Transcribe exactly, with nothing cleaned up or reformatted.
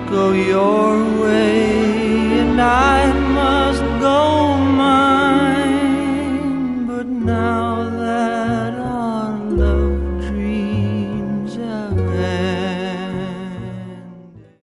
go your way, and I must go mine. But now